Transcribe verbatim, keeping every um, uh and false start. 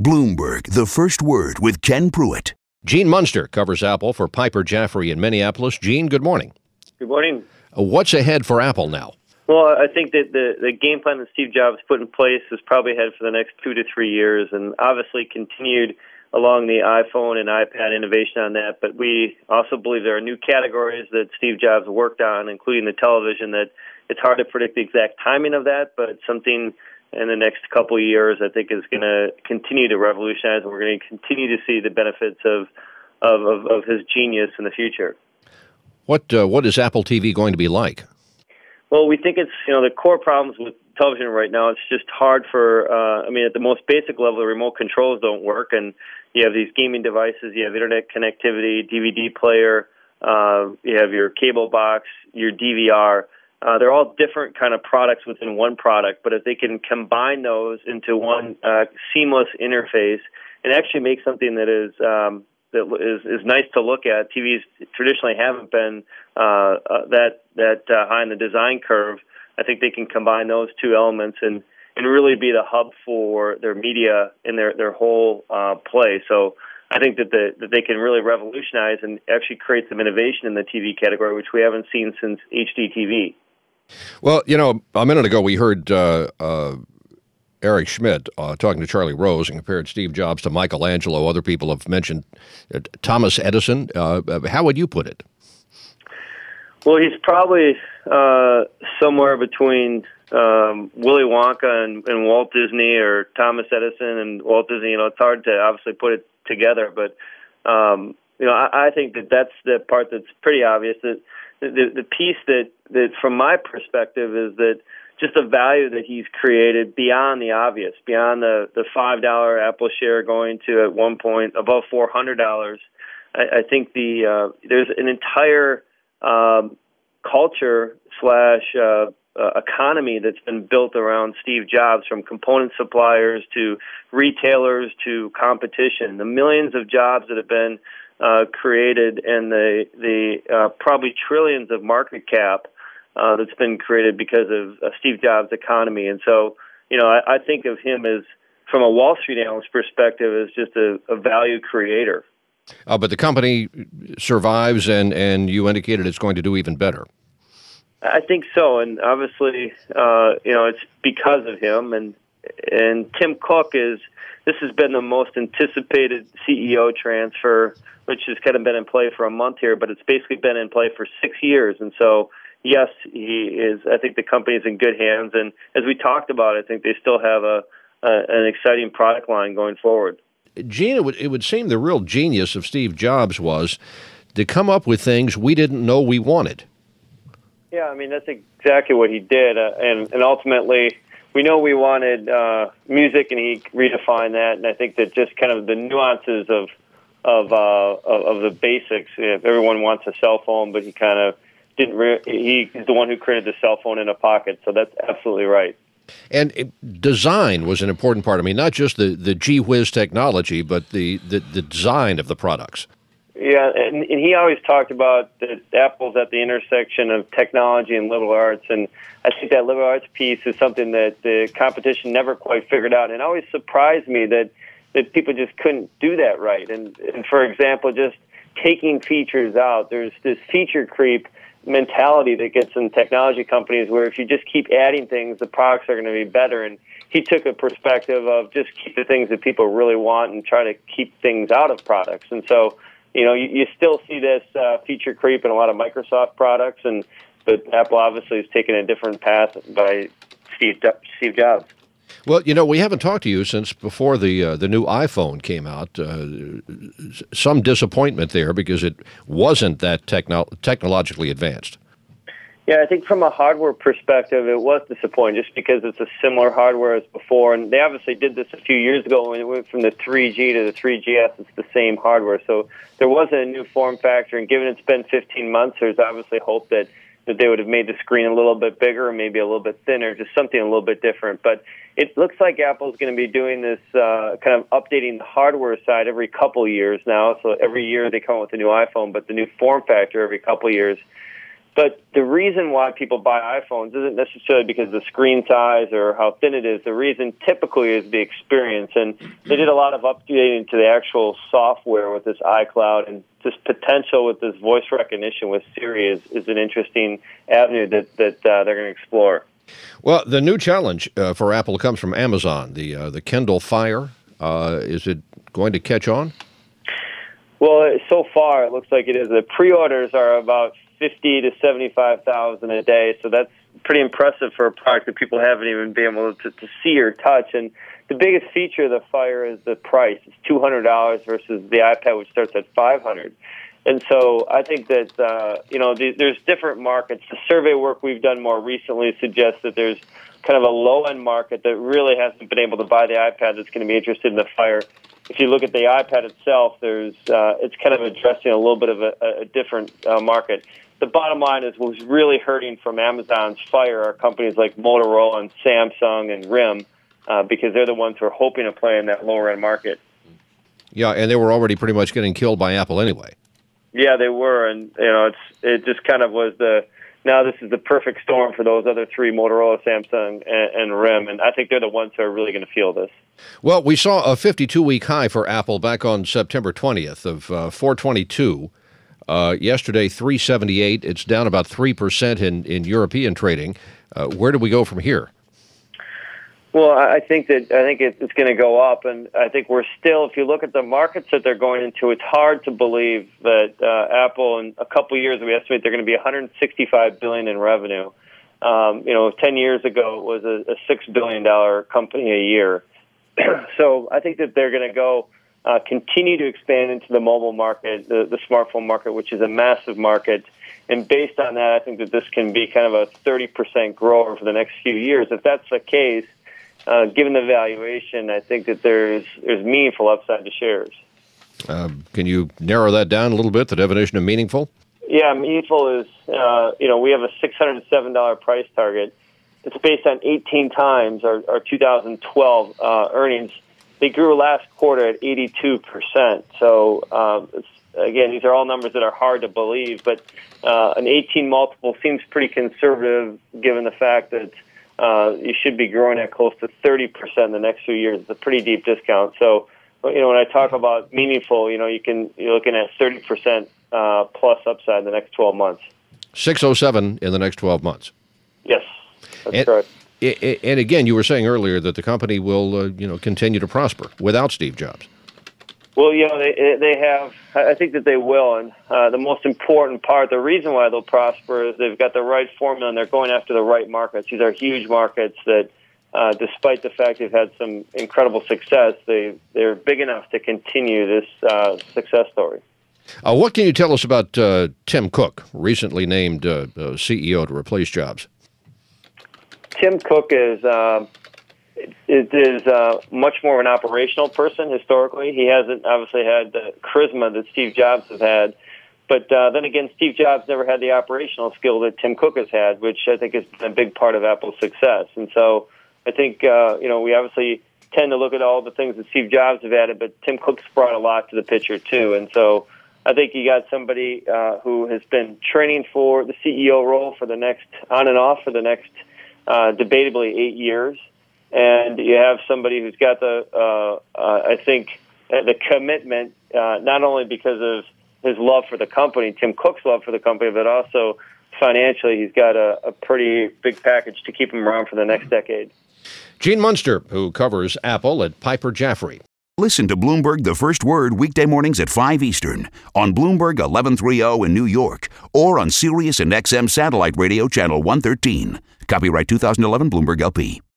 Bloomberg, the first word with Ken Pruitt. Gene Munster covers Apple for Piper Jaffray in Minneapolis. Gene, good morning. Good morning. Uh, What's ahead for Apple now? Well, I think that the, the game plan that Steve Jobs put in place is probably ahead for the next two to three years, and obviously continued along the iPhone and iPad innovation on that. But we also believe there are new categories that Steve Jobs worked on, including the television, that it's hard to predict the exact timing of that, but something in the next couple of years I think is going to continue to revolutionize, and we're going to continue to see the benefits of, of, of, of his genius in the future. What uh, What is Apple T V going to be like? Well, we think it's, you know, the core problems with television right now, it's just hard for, uh, I mean, at the most basic level, the remote controls don't work, and you have these gaming devices, you have internet connectivity, D V D player, uh, you have your cable box, your D V R. Uh, they're all different kind of products within one product, but if they can combine those into one uh, seamless interface and actually make something that is um, that is, is nice to look at. T Vs traditionally haven't been uh, uh, that that uh, high in the design curve. I think they can combine those two elements and, and really be the hub for their media and their their whole uh, play. So I think that the, that they can really revolutionize and actually create some innovation in the T V category, which we haven't seen since H D T V. Well, you know, a minute ago we heard uh, uh, Eric Schmidt uh, talking to Charlie Rose and compared Steve Jobs to Michelangelo. Other people have mentioned uh, Thomas Edison. Uh, how would you put it? Well, he's probably uh, somewhere between um, Willy Wonka and, and Walt Disney, or Thomas Edison and Walt Disney. You know, it's hard to obviously put it together, but um, you know, I, I think that that's the part that's pretty obvious. That the, the piece that, that, from my perspective, is that just the value that he's created beyond the obvious, beyond the, the five dollar Apple share going to, at one point, above four hundred dollars. I, I think the uh, there's an entire um, culture slash uh, uh, economy that's been built around Steve Jobs, from component suppliers to retailers to competition. The millions of jobs that have been uh, created, and the the uh, probably trillions of market cap Uh, that's been created because of uh, Steve Jobs' economy. And so, you know, I, I think of him as, from a Wall Street analyst perspective, as just a, a value creator. Uh, but the company survives, and, and you indicated it's going to do even better. I think so, and obviously, uh, you know, it's because of him. And and Tim Cook is, this has been the most anticipated C E O transfer, which has kind of been in play for a month here, but it's basically been in play for six years. And so, yes, he is. I think the company is in good hands, and as we talked about, I think they still have a, a an exciting product line going forward. Gene, it would, it would seem the real genius of Steve Jobs was to come up with things we didn't know we wanted. Yeah, I mean, that's exactly what he did, uh, and and ultimately, we know we wanted uh, music, and he redefined that. And I think that just kind of the nuances of of uh, of, of the basics. You know, everyone wants a cell phone, but he kind of didn't. Re- he, he's the one who created the cell phone in a pocket, so that's absolutely right. And it, design was an important part. I mean, not just the, the gee whiz technology, but the, the, the design of the products. Yeah, and, and he always talked about that Apple's at the intersection of technology and liberal arts, and I think that liberal arts piece is something that the competition never quite figured out, and it always surprised me that, that people just couldn't do that right. And, and for example, just taking features out, there's this feature creep mentality that gets in technology companies where if you just keep adding things, the products are going to be better. And he took a perspective of just keep the things that people really want and try to keep things out of products. And so, you know, you, you still see this uh, feature creep in a lot of Microsoft products, and but Apple obviously has taken a different path by Steve, Steve Jobs. Well, you know, we haven't talked to you since before the uh, the new iPhone came out. Uh, some disappointment there because it wasn't that techno- technologically advanced. Yeah, I think from a hardware perspective, it was disappointing just because it's a similar hardware as before. And they obviously did this a few years ago when it went from the three G to the three G S. It's the same hardware. So there wasn't a new form factor. And given it's been fifteen months, there's obviously hope that, that they would have made the screen a little bit bigger or maybe a little bit thinner, just something a little bit different. But it looks like Apple's going to be doing this uh, kind of updating the hardware side every couple years now. So every year they come out with a new iPhone, but the new form factor every couple years. But the reason why people buy iPhones isn't necessarily because of the screen size or how thin it is. The reason typically is the experience. And they did a lot of updating to the actual software with this iCloud, and this potential with this voice recognition with Siri is, is an interesting avenue that, that uh, they're going to explore. Well, the new challenge uh, for Apple comes from Amazon, the uh, the Kindle Fire. Uh, is it going to catch on? Well, so far it looks like it is. The pre-orders are about fifty to seventy-five thousand a day, so that's pretty impressive for a product that people haven't even been able to, to see or touch. And the biggest feature of the Fire is the price. It's two hundred dollars versus the iPad, which starts at five hundred dollars. And so I think that, uh, you know, the, there's different markets. The survey work we've done more recently suggests that there's kind of a low-end market that really hasn't been able to buy the iPad that's going to be interested in the Fire. If you look at the iPad itself, there's uh, it's kind of addressing a little bit of a, a different uh, market. The bottom line is what's really hurting from Amazon's Fire are companies like Motorola and Samsung and RIM, uh, because they're the ones who are hoping to play in that lower-end market. Yeah, and they were already pretty much getting killed by Apple anyway. Yeah, they were, and you know, it's it just kind of was the now this is the perfect storm for those other three, Motorola, Samsung, and, and RIM, and I think they're the ones who are really going to feel this. Well, we saw a fifty-two week high for Apple back on September twentieth of uh, four twenty-two. Uh, yesterday, three seventy-eight. It's down about three percent in, in European trading. Uh, where do we go from here? Well, I think that I think it's going to go up, and I think we're still. If you look at the markets that they're going into, it's hard to believe that uh, Apple, in a couple of years, we estimate they're going to be one hundred sixty-five billion dollars in revenue. Um, you know, ten years ago, it was a, a six billion dollars company a year. So I think that they're going to go uh, continue to expand into the mobile market, the, the smartphone market, which is a massive market. And based on that, I think that this can be kind of a thirty percent grower for the next few years. If that's the case, Uh, given the valuation, I think that there's there's meaningful upside to shares. Uh, can you narrow that down a little bit, the definition of meaningful? Yeah, meaningful is, uh, you know, we have a six hundred seven dollars price target. It's based on eighteen times our, our two thousand twelve uh, earnings. They grew last quarter at eighty-two percent. So, um, it's, again, these are all numbers that are hard to believe, but uh, an eighteen multiple seems pretty conservative given the fact that Uh, you should be growing at close to thirty percent in the next few years. It's a pretty deep discount. So, you know, when I talk about meaningful, you know, you can, you're looking at thirty percent uh, plus upside in the next twelve months. six oh seven in the next twelve months. Yes, that's and, correct. And again, you were saying earlier that the company will, uh, you know, continue to prosper without Steve Jobs. Well, you know, they they have. I think that they will, and uh, the most important part, the reason why they'll prosper, is they've got the right formula and they're going after the right markets. These are huge markets that, uh, despite the fact they've had some incredible success, they they're big enough to continue this uh, success story. Uh, what can you tell us about uh, Tim Cook, recently named uh, uh, C E O to replace Jobs? Tim Cook is. Uh, It is uh, much more of an operational person historically. He hasn't obviously had the charisma that Steve Jobs has had. But uh, then again, Steve Jobs never had the operational skill that Tim Cook has had, which I think has been a big part of Apple's success. And so I think, uh, you know, we obviously tend to look at all the things that Steve Jobs have added, but Tim Cook's brought a lot to the picture too. And so I think you got somebody uh, who has been training for the C E O role for the next, on and off, for the next uh, debatably eight years. And you have somebody who's got the, uh, uh, I think, uh, the commitment, uh, not only because of his love for the company, Tim Cook's love for the company, but also financially, he's got a, a pretty big package to keep him around for the next decade. Gene Munster, who covers Apple at Piper Jaffray. Listen to Bloomberg The First Word weekday mornings at five Eastern on Bloomberg eleven thirty in New York or on Sirius and X M satellite radio channel one thirteen. Copyright two thousand eleven Bloomberg L P.